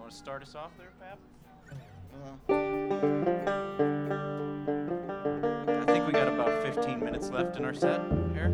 Want to start us off there, Pap? I think we got about 15 minutes left in our set here.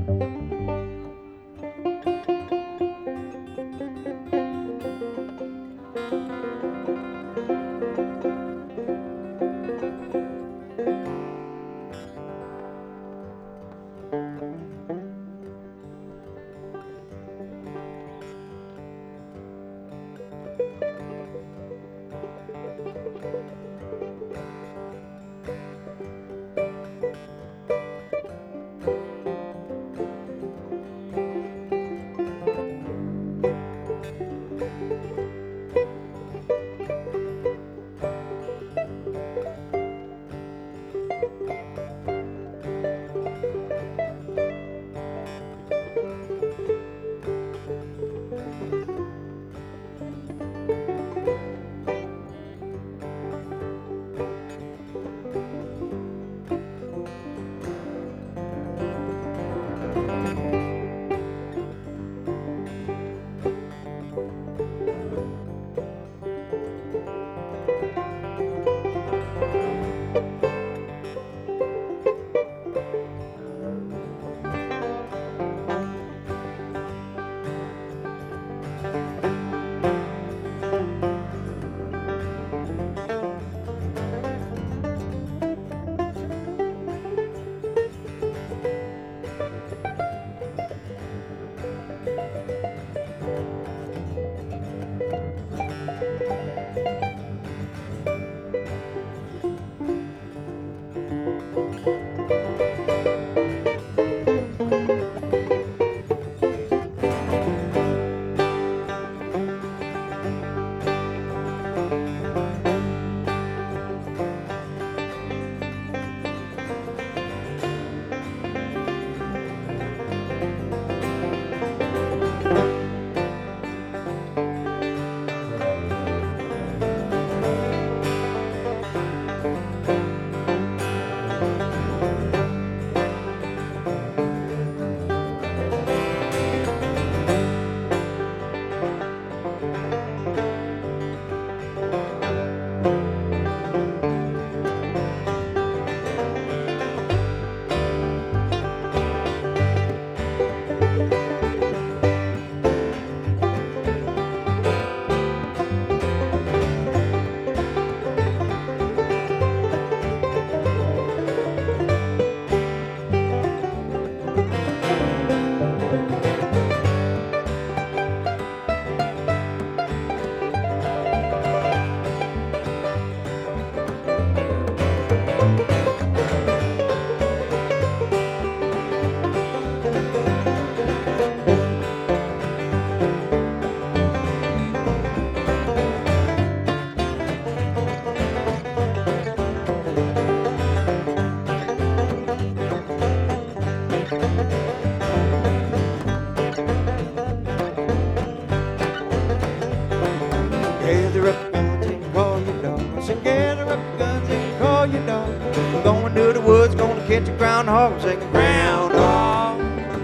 Gather up your guns and call your dogs. And gather up your guns and call your dogs. We're going to the woods, gonna catch a groundhog. Singing groundhog,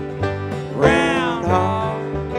groundhog.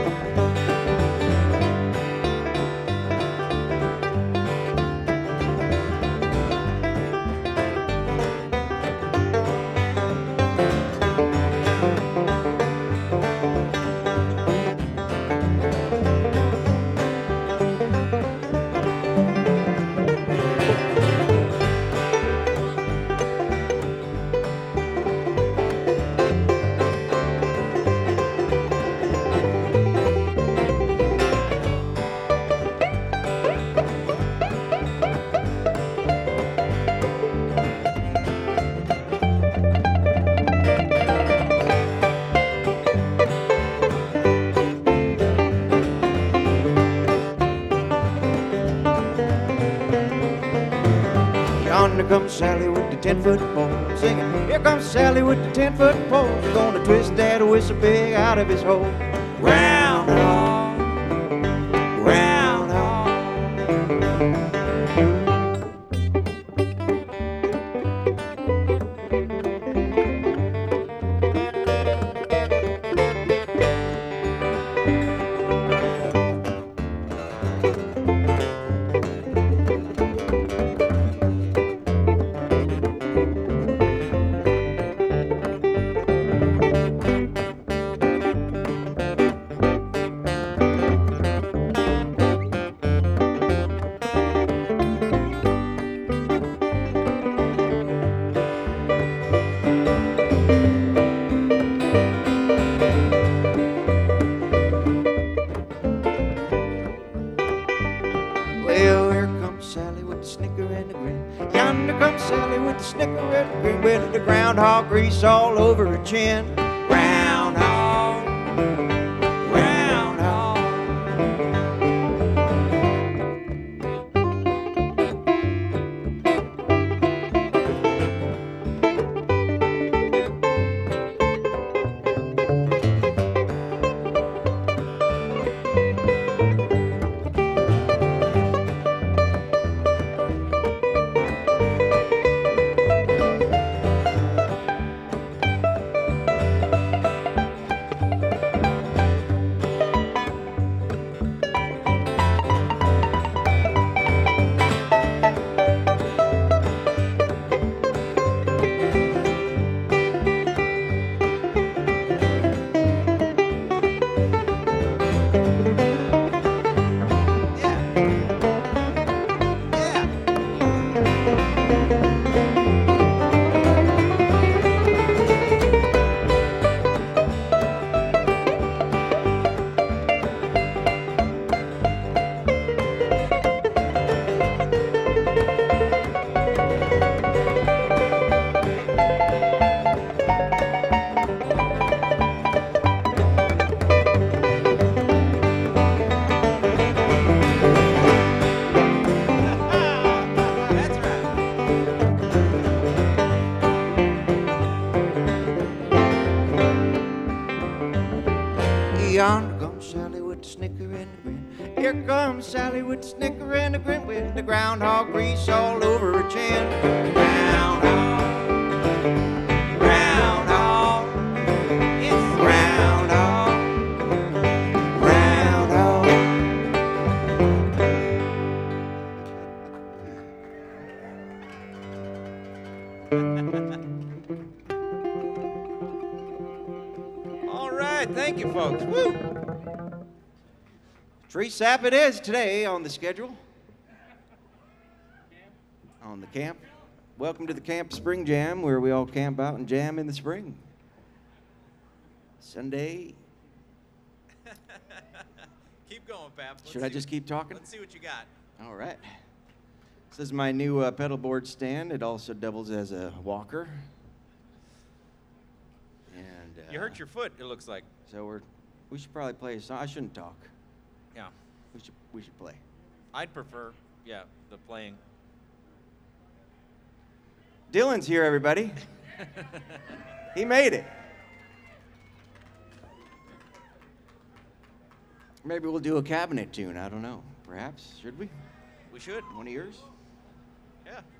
Yonder comes Sally with the 10-foot pole, singing, here comes Sally with the 10-foot pole. She's gonna twist that whistle pig out of his hole. Groundhog, groundhog. Well, here comes Sally with the snicker and the grin. Yonder comes Sally with the snicker and the grin, with the groundhog grease all over her chin. Groundhog, groundhog. That's right. Yonder comes Sally with the snicker and the grin. Here comes Sally with the snicker and the grin, with the groundhog grease all over her chin. Groundhog, groundhog, it's groundhog, groundhog. All right, thank you, folks. Woo! Tree sap it is today on the schedule. On the camp. Welcome to the Camp Spring Jam, where we all camp out and jam in the spring. Sunday. Keep going, Pap. Should I just keep talking? Let's see what you got. All right. This is my new pedal board stand. It also doubles as a walker. And You hurt your foot, it looks like. so we should probably play a song. I shouldn't talk. Yeah. We should play. I'd prefer, yeah, the playing. Dylan's here, everybody. He made it. Maybe we'll do a cabinet tune. I don't know. Perhaps. Should we? We should. One of yours? Yeah.